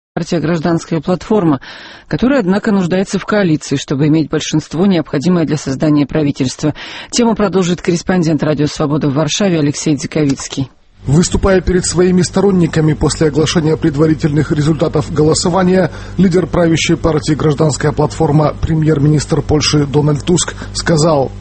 Партия «Гражданская платформа», которая, однако, нуждается в коалиции, чтобы иметь большинство, необходимое для создания правительства. Тему продолжит корреспондент «Радио Свобода» в Варшаве Алексей Диковицкий. Выступая перед своими сторонниками после оглашения предварительных результатов голосования, лидер правящей партии «Гражданская платформа», премьер-министр Польши Дональд Туск, сказал: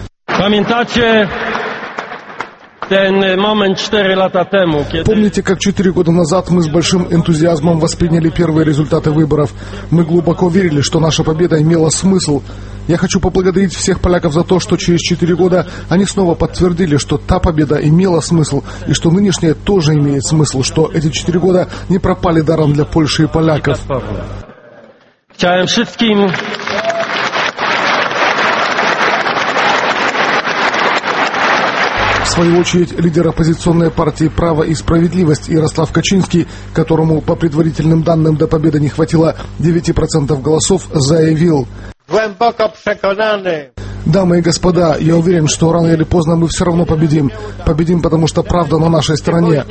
«Помните, как 4 года назад мы с большим энтузиазмом восприняли первые результаты выборов? Мы глубоко верили, что наша победа имела смысл. Я хочу поблагодарить всех поляков за то, что через 4 года они снова подтвердили, что та победа имела смысл, и что нынешняя тоже имеет смысл, что эти 4 года не пропали даром для Польши и поляков». В свою очередь, лидер оппозиционной партии «Право и справедливость» Ярослав Качинский, которому по предварительным данным до победы не хватило 9% голосов, заявил: «Дамы и господа, я уверен, что рано или поздно мы все равно победим. Победим, потому что правда на нашей стороне».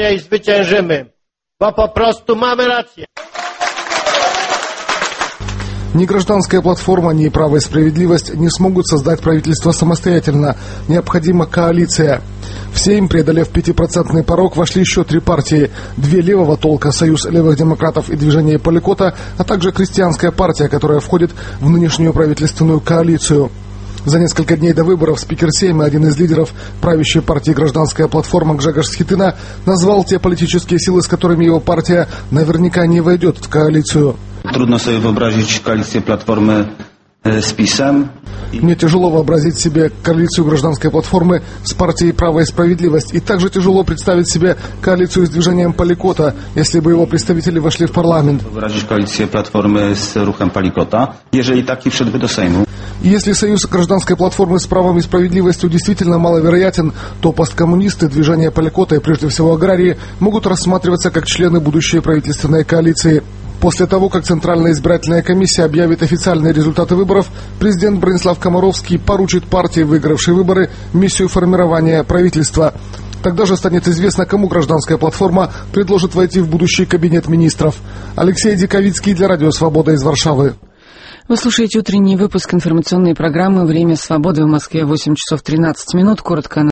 Ни «Гражданская платформа», ни «Право и справедливость» не смогут создать правительство самостоятельно. Необходима коалиция. В Сейм, преодолев 5% порог, вошли еще 3 партии. 2 левого толка — Союз левых демократов и Движение Поликота, а также Крестьянская партия, которая входит в нынешнюю правительственную коалицию. За несколько дней до выборов спикер Сейма, один из лидеров правящей партии «Гражданская платформа» Гжегош Schetyna, назвал те политические силы, с которыми его партия наверняка не войдет в коалицию. Трудно себе wyobrazić коалицию платформы с ПиСом. Мне тяжело вообразить себе коалицию «Гражданской платформы» с партией «Право и справедливость». И также тяжело представить себе коалицию с Движением Поликота, если бы его представители вошли в парламент. Wyobrazić коалицию платформы с Ruchem Palikota, jeżeli taki wszedłby do Sejmu. Если союз «Гражданской платформы» с «Правом и справедливостью» действительно маловероятен, то посткоммунисты, Движение Поликота и прежде всего аграрии могут рассматриваться как члены будущей правительственной коалиции. После того, как Центральная избирательная комиссия объявит официальные результаты выборов, президент Бронислав Комаровский поручит партии, выигравшей выборы, миссию формирования правительства. Тогда же станет известно, кому «Гражданская платформа» предложит войти в будущий кабинет министров. Алексей Диковицкий для Радио Свобода из Варшавы. Вы слушаете утренний выпуск информационной программы «Время свободы» в Москве, 8 часов 13 минут. Коротко